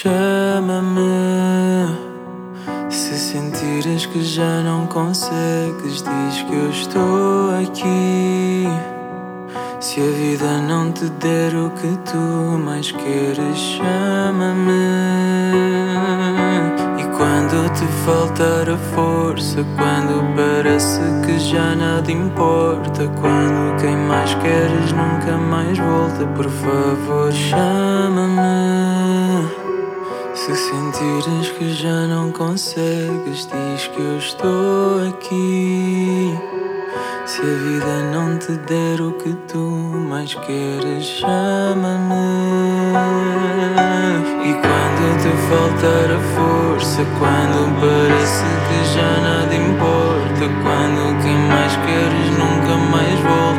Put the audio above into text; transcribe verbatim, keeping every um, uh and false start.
Chama-me. Se sentires que já não consegues, diz que eu estou aqui. Se a vida não te der o que tu mais queres, chama-me. E quando te faltar a força, quando parece que já nada importa, quando quem mais queres nunca mais volta, por favor, chama-me. Se sentires que já não consegues, diz que eu estou aqui. Se a vida não te der o que tu mais queres, chama-me. E quando te faltar a força, quando parece que já nada importa, quando quem mais queres nunca mais volta,